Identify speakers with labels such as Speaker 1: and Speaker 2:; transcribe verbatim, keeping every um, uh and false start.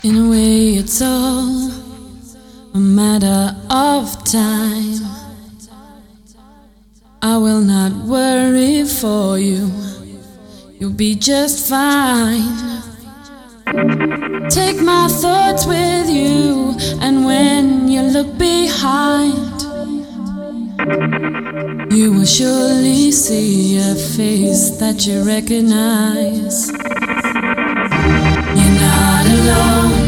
Speaker 1: In a way, it's all a matter of time. I will not worry for you, you'll be just fine. Take my thoughts with you, and when you look behind, you will surely see a face that you recognize. You're not alone.